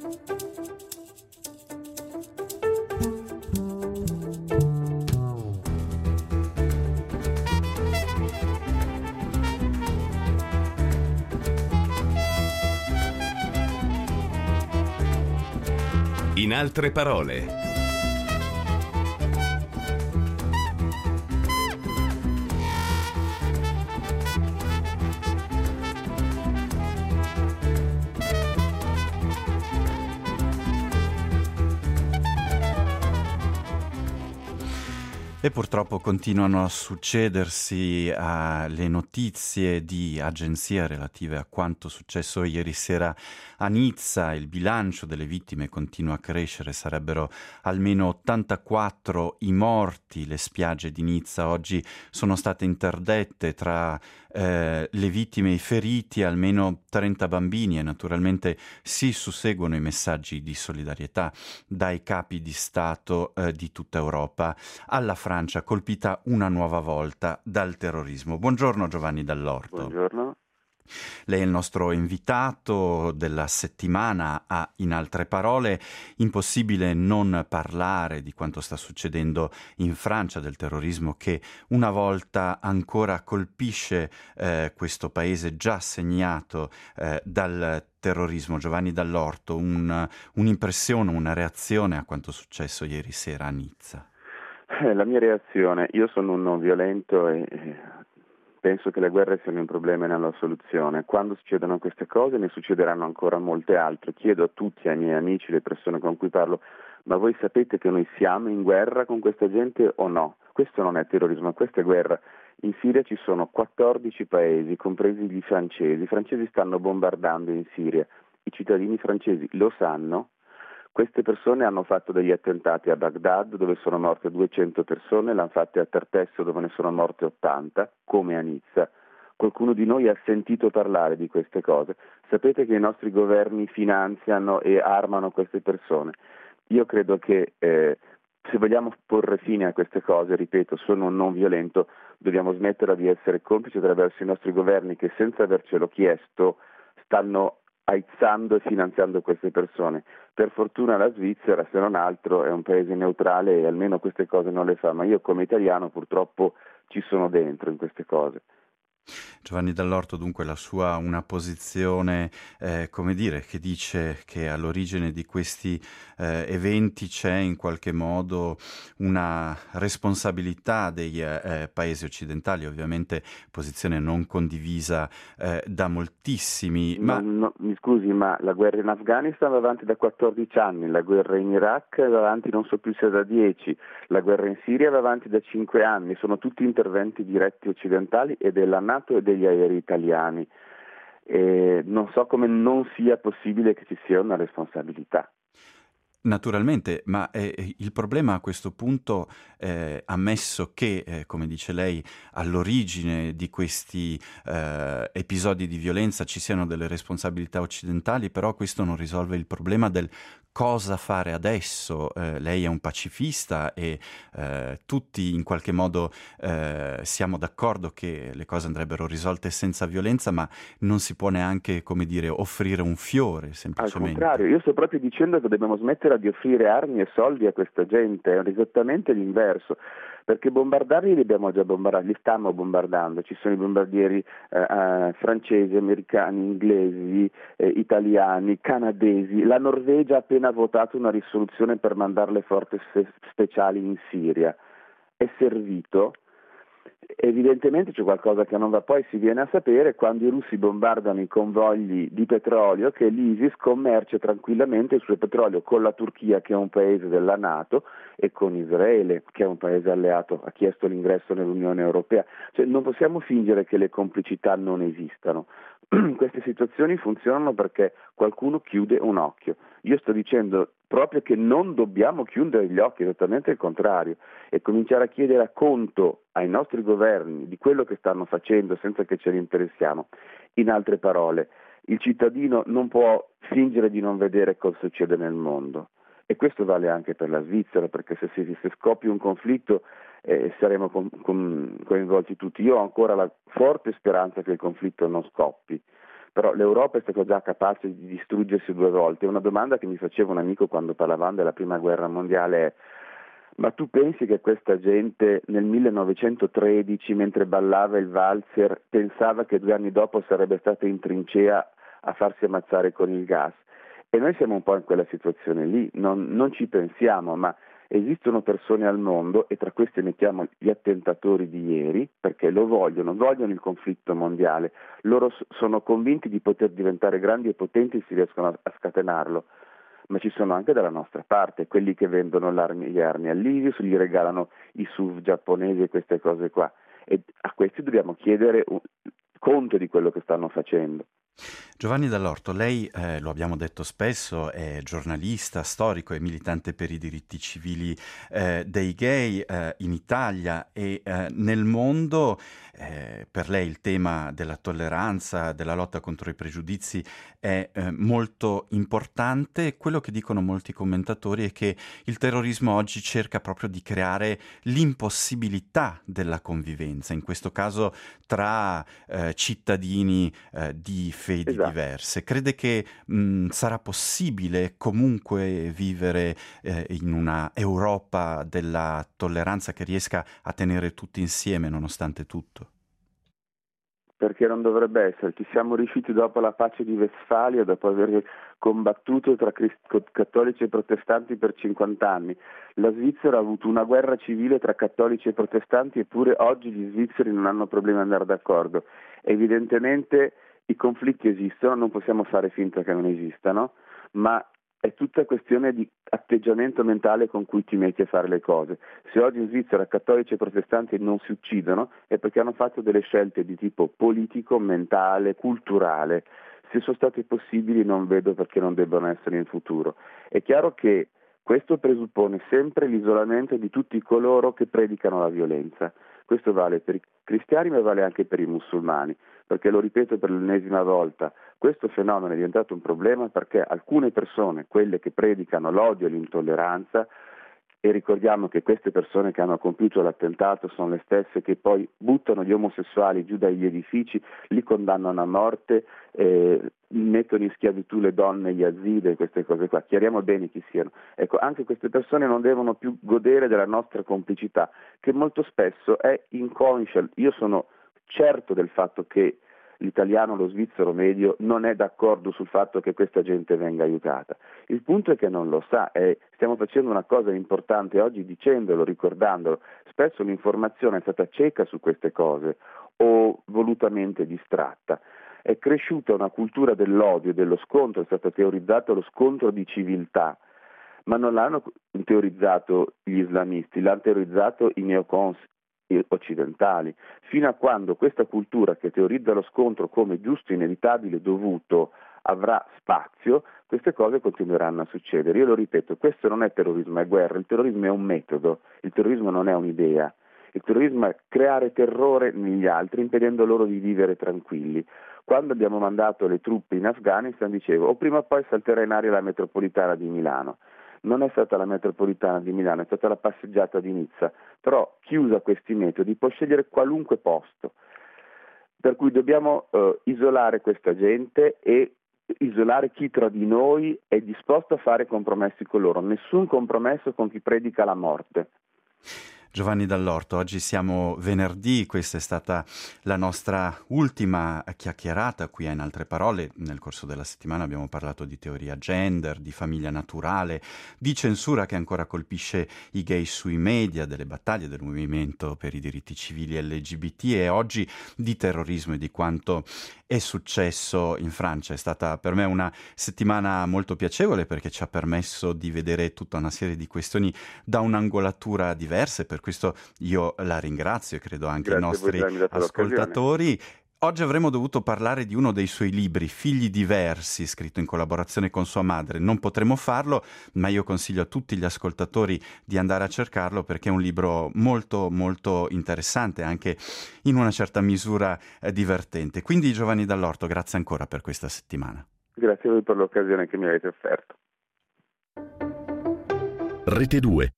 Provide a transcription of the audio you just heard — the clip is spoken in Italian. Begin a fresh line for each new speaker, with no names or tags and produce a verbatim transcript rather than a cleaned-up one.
In altre parole.
E purtroppo continuano a succedersi uh, le notizie di agenzia relative a quanto successo ieri sera a Nizza. Il bilancio delle vittime continua a crescere, sarebbero almeno ottantaquattro i morti. Le spiagge di Nizza oggi sono state interdette, tra eh, le vittime e i feriti almeno trenta bambini, e naturalmente si susseguono i messaggi di solidarietà dai capi di Stato eh, di tutta Europa alla Francia, colpita una nuova volta dal terrorismo. Buongiorno Giovanni Dall'Orto.
Buongiorno.
Lei è il nostro invitato della settimana a In altre parole. Impossibile non parlare di quanto sta succedendo in Francia, del terrorismo che una volta ancora colpisce eh, questo paese già segnato eh, dal terrorismo. Giovanni Dall'Orto, un, un'impressione, una reazione a quanto successo ieri sera a Nizza?
Eh, la mia reazione, io sono un non violento e penso che le guerre siano un problema e non la soluzione. Quando succedono queste cose ne succederanno ancora molte altre. Chiedo a tutti, ai miei amici, le persone con cui parlo, ma voi sapete che noi siamo in guerra con questa gente o no? Questo non è terrorismo, questa è guerra. In Siria ci sono quattordici paesi, compresi gli francesi. I francesi stanno bombardando in Siria. I cittadini francesi lo sanno. Queste persone hanno fatto degli attentati a Baghdad dove sono morte duecento persone, l'hanno fatte a Tartesso dove ne sono morte ottanta, come a Nizza. Qualcuno di noi ha sentito parlare di queste cose. Sapete che i nostri governi finanziano e armano queste persone. Io credo che eh, se vogliamo porre fine a queste cose, ripeto, sono un non violento, dobbiamo smettere di essere complici attraverso i nostri governi che senza avercelo chiesto stanno aizzando e finanziando queste persone. Per fortuna la Svizzera, se non altro, è un paese neutrale e almeno queste cose non le fa, ma io come italiano purtroppo ci sono dentro in queste cose.
Giovanni Dall'Orto, dunque la sua una posizione, eh, come dire, che dice che all'origine di questi eh, eventi c'è in qualche modo una responsabilità dei eh, paesi occidentali, ovviamente posizione non condivisa eh, da moltissimi. Ma...
No, no, mi scusi, ma la guerra in Afghanistan va avanti da quattordici anni, la guerra in Iraq va avanti non so più se da dieci, la guerra in Siria va avanti da cinque anni, sono tutti interventi diretti occidentali e della NATO e degli aerei italiani. E non so come non sia possibile che ci sia una responsabilità.
Naturalmente, ma eh, il problema a questo punto, eh, ammesso che, eh, come dice lei, all'origine di questi eh, episodi di violenza ci siano delle responsabilità occidentali, però questo non risolve il problema del cosa fare adesso. Eh, lei è un pacifista e eh, tutti in qualche modo eh, siamo d'accordo che le cose andrebbero risolte senza violenza, ma non si può neanche, come dire, offrire un fiore semplicemente.
Al contrario, io sto proprio dicendo che dobbiamo smettere di offrire armi e soldi a questa gente, è esattamente l'inverso, perché bombardarli li abbiamo già bombardati, li stiamo bombardando, ci sono i bombardieri eh, eh, francesi, americani, inglesi, eh, italiani, canadesi, la Norvegia ha appena votato una risoluzione per mandare le forze speciali in Siria, è servito. Evidentemente c'è qualcosa che non va, poi si viene a sapere quando i russi bombardano i convogli di petrolio che l'ISIS commercia tranquillamente il suo petrolio con la Turchia, che è un paese della NATO, e con Israele, che è un paese alleato, ha chiesto l'ingresso nell'Unione Europea. Cioè, non possiamo fingere che le complicità non esistano. Queste situazioni funzionano perché qualcuno chiude un occhio. Io sto dicendo proprio che non dobbiamo chiudere gli occhi, esattamente il contrario, e cominciare a chiedere conto ai nostri governi di quello che stanno facendo senza che ce ne interessiamo. In altre parole, il cittadino non può fingere di non vedere cosa succede nel mondo. E questo vale anche per la Svizzera, perché se, se, se scoppia un conflitto eh, saremo con, con, coinvolti tutti. Io ho ancora la forte speranza che il conflitto non scoppi, però l'Europa è stata già capace di distruggersi due volte. Una domanda che mi faceva un amico quando parlavamo della prima guerra mondiale è: ma tu pensi che questa gente nel millenovecentotredici, mentre ballava il valzer, pensava che due anni dopo sarebbe stata in trincea a farsi ammazzare con il gas? E noi siamo un po' in quella situazione lì, non, non ci pensiamo, ma esistono persone al mondo, e tra queste mettiamo gli attentatori di ieri, perché lo vogliono, vogliono il conflitto mondiale, loro sono convinti di poter diventare grandi e potenti se riescono a, a scatenarlo. Ma ci sono anche dalla nostra parte quelli che vendono l'armi, le armi all'ISIS, gli regalano i S U V giapponesi e queste cose qua, e a questi dobbiamo chiedere un conto di quello che stanno facendo.
Giovanni Dall'Orto, lei, eh, lo abbiamo detto spesso, è giornalista, storico e militante per i diritti civili eh, dei gay eh, in Italia e eh, nel mondo. Eh, per lei il tema della tolleranza, della lotta contro i pregiudizi è eh, molto importante. Quello che dicono molti commentatori è che il terrorismo oggi cerca proprio di creare l'impossibilità della convivenza, in questo caso tra eh, cittadini eh, di fedi
Esatto.
diverse. Crede che mh, sarà possibile comunque vivere eh, in una Europa della tolleranza che riesca a tenere tutti insieme nonostante tutto?
Perché non dovrebbe essere. Ci siamo riusciti dopo la pace di Westfalia, dopo aver combattuto tra crist- cattolici e protestanti per cinquanta anni. La Svizzera ha avuto una guerra civile tra cattolici e protestanti, eppure oggi gli svizzeri non hanno problemi ad andare d'accordo. Evidentemente i conflitti esistono, non possiamo fare finta che non esistano, ma è tutta questione di atteggiamento mentale con cui ti metti a fare le cose. Se oggi in Svizzera cattolici e protestanti non si uccidono è perché hanno fatto delle scelte di tipo politico, mentale, culturale. Se sono state possibili non vedo perché non debbano essere in futuro. È chiaro che questo presuppone sempre l'isolamento di tutti coloro che predicano la violenza. Questo vale per i cristiani ma vale anche per i musulmani, perché lo ripeto per l'ennesima volta, questo fenomeno è diventato un problema perché alcune persone, quelle che predicano l'odio e l'intolleranza, e ricordiamo che queste persone che hanno compiuto l'attentato sono le stesse che poi buttano gli omosessuali giù dagli edifici, li condannano a morte, eh, mettono in schiavitù le donne, gli azide, queste cose qua. Chiariamo bene chi siano. Ecco, anche queste persone non devono più godere della nostra complicità, che molto spesso è inconscia. Io sono certo del fatto che l'italiano, lo svizzero medio, non è d'accordo sul fatto che questa gente venga aiutata. Il punto è che non lo sa, e stiamo facendo una cosa importante oggi dicendolo, ricordandolo. Spesso l'informazione è stata cieca su queste cose o volutamente distratta. È cresciuta una cultura dell'odio, dello scontro, è stato teorizzato lo scontro di civiltà, ma non l'hanno teorizzato gli islamisti, l'hanno teorizzato i neocons occidentali, fino a quando questa cultura che teorizza lo scontro come giusto, inevitabile, dovuto, avrà spazio, queste cose continueranno a succedere. Io lo ripeto, questo non è terrorismo, è guerra, il terrorismo è un metodo, il terrorismo non è un'idea, il terrorismo è creare terrore negli altri impedendo loro di vivere tranquilli. Quando abbiamo mandato le truppe in Afghanistan dicevo o prima o poi salterà in aria la metropolitana di Milano. Non è stata la metropolitana di Milano, è stata la passeggiata di Nizza, però chi usa questi metodi può scegliere qualunque posto, per cui dobbiamo eh, isolare questa gente e isolare chi tra di noi è disposto a fare compromessi con loro, nessun compromesso con chi predica la morte.
Giovanni Dall'Orto, oggi siamo venerdì, questa è stata la nostra ultima chiacchierata qui a In Altre Parole. Nel corso della settimana abbiamo parlato di teoria gender, di famiglia naturale, di censura che ancora colpisce i gay sui media, delle battaglie del movimento per i diritti civili L G B T e oggi di terrorismo e di quanto è successo in Francia. È stata per me una settimana molto piacevole perché ci ha permesso di vedere tutta una serie di questioni da un'angolatura diversa. Per questo io la ringrazio e credo anche
Grazie
i nostri ascoltatori. Oggi avremmo dovuto parlare di uno dei suoi libri, Figli diversi, scritto in collaborazione con sua madre. Non potremo farlo, ma io consiglio a tutti gli ascoltatori di andare a cercarlo perché è un libro molto molto interessante, anche in una certa misura eh, divertente. Quindi Giovanni Dall'Orto, grazie ancora per questa settimana.
Grazie a voi per l'occasione che mi avete offerto.
Rete due.